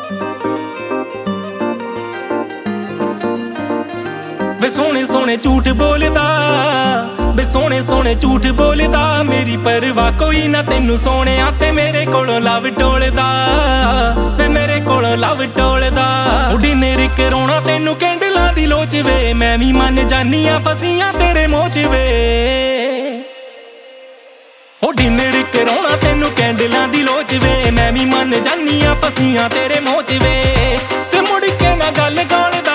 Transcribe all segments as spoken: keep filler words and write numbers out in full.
वे सोने सोने झूठ बोलदा, वे सोने सोने झूठ बोलदा, मेरी परवाह कोई ना तेनू सोहणिया ते मेरे कोलों लव टोलदा, वे मेरे कोलों लव टोलदा। डिनर कराउणा तेनू कैंडलां दी लोच वे, मैं भी मन जानी आ फसियां तेरे मोह च वे। ओ डिनर कराउणा तेनू कैंडलां दी लोच वे, मैं भी मन जानी आ फसियां तेरे मोह च वे। ते मुड़ के ना गल गौलदा,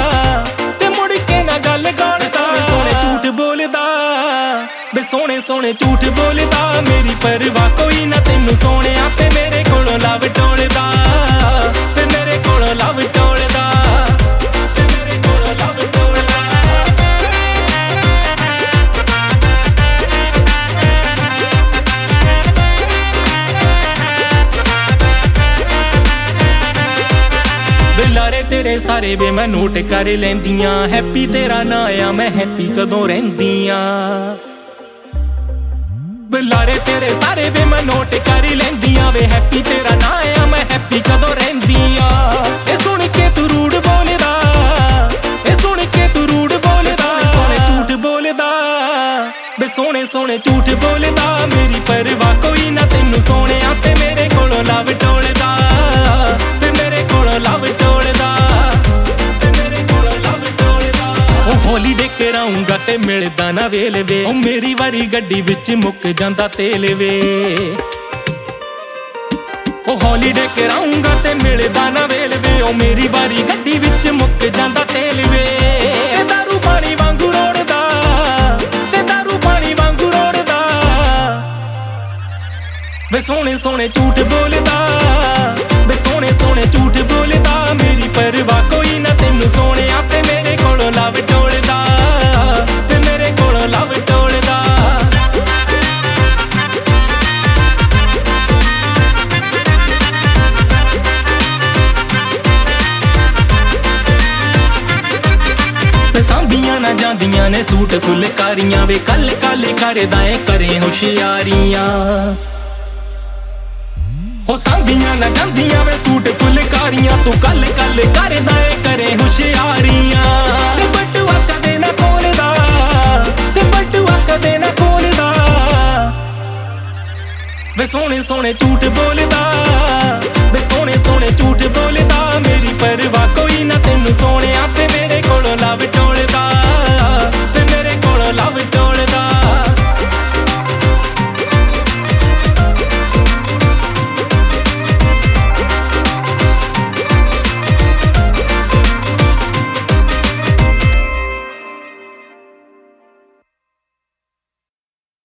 सोने सोने झूठ बोलदा, मेरी परवाह कोई ना तेनू सोहणिया ते मेरे कोलों लव टोलदा, ते मेरे कोलों लव टोलदा, ते मेरे कोलों लव टोलदा। लारे तेरे सारे वे मैं नोट कर लैंदियां, हैप्पी तेरा ना आ मैं हैप्पी कदों रहिंदियां। लारे तेरे सारे वे मैं नोट कर लैंदियां, वे हैप्पी तेरा ना आ मैं हैप्पी कदों रहिंदियां। ए सुन के तू रूड बोलदा, ए सुन के तू रूड बोलदा, सोने झूठ बोलदा, वे सोने सोने झूठ बोलदा, मेरी परवाह कोई ना तेनू सोहणिया ते मेरे कोलों लव टोलदा, ते मेरे कोलों लव टोलदा, ते मेरे कोलों लव टोलदा। ओ हॉलीडे कराऊंगा ते मिलदा ना वेल वे, ओ मेरी वारी गड्डी विच मुक जांदा तेल वे। ओ हॉलीडे कराऊंगा ते मिलदा ना वेल वे, ओ मेरी वारी गड्डी विच मुक जांदा तेल वे। ते दारू पानी वांगू रोड़दा, ते दारू पानी वांगू रोड़दा, वे सोने सोने झूठ बोलदा, वे सोने सोने झूठ बोलदा, मेरी परवाह कोई ना तेनू सोहणिया ते मेरे कोलों लव टोलदा, ते मेरे कोलों लव टोलदा। सांभियां ना जांदियां ने सूट फुलकारियां, वे कल कल करदा ऐ करे होशियारियां। हो सांभियां ना जांदियां वे सूट फुलकारियां, तू कल कल करदा ऐ करे होशियारियां। ते बटुआ कदे ना खोलदा, ते बटुआ कदे ना खोलदा, वे सोने सोने झूठ बोलदा, वे सोने सोने